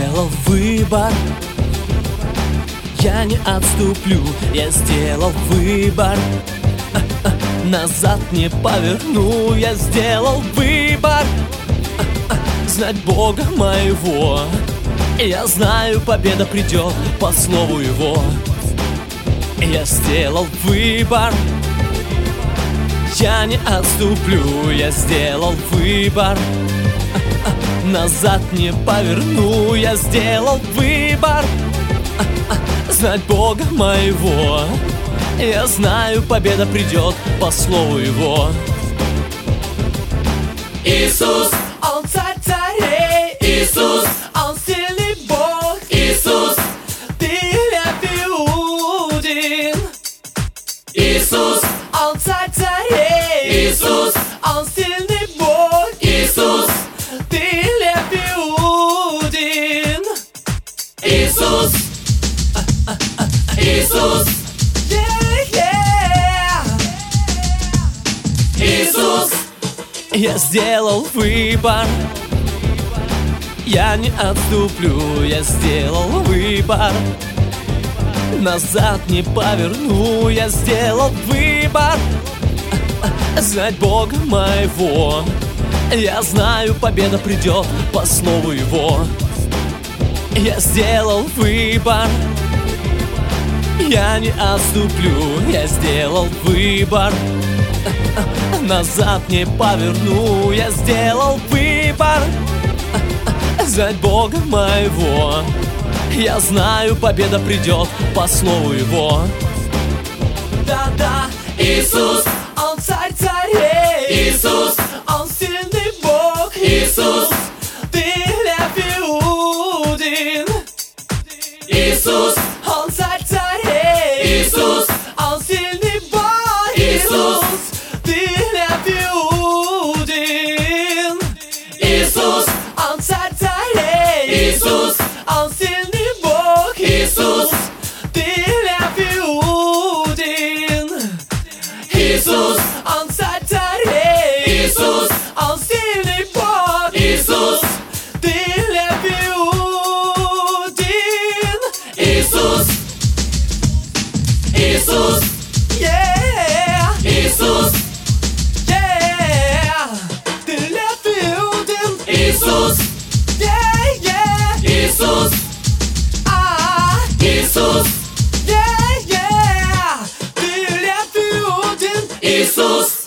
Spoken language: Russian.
сделал выбор, я не отступлю, я сделал выбор, назад не поверну, я сделал выбор, знать Бога моего. Я знаю, победа придет по слову Его. Я сделал выбор, я не отступлю, я сделал выбор, назад не поверну, я сделал выбор, знать Бога моего. Я знаю, победа придет по слову Его. Иисус, Он царь царей, Иисус, Он сильный Бог, Иисус, ты Лев Иудин. Иисус, Он царь царей, Иисус, Он сильный Бог, Иисус, ты Лев Иудин. Иисус, Иисус, Иисус. Я сделал выбор, я не отступлю, я сделал выбор, назад не поверну, я сделал выбор, знать Бога моего. Я знаю, победа придет по слову Его. Я сделал выбор, я не отступлю, я сделал выбор, назад не поверну, я сделал выбор, знать Бога моего. Я знаю, победа придет по слову Его. Да-да, Иисус, Он царь царей, Иисус, Он сильный Бог, Иисус, ты Лев Иудин. Иисус, Он царь царей, Иисус, Он сильный Бог, Иисус, ты Лев Иудин. Иисус, Он царь царей, Иисус, Он сильный Бог, Иисус, ты Лев Иудин. Иисус, Он царь царей, Иисус, Он сильный Бог, Иисус, ты Лев Иудин. Иисус, Иисус, Yeah, Иисус, yeah, ты Лев Иудин. Иисус, Yeah, yeah, Иисус, Иисус, yeah, yeah, ты Лев Иудин. Иисус.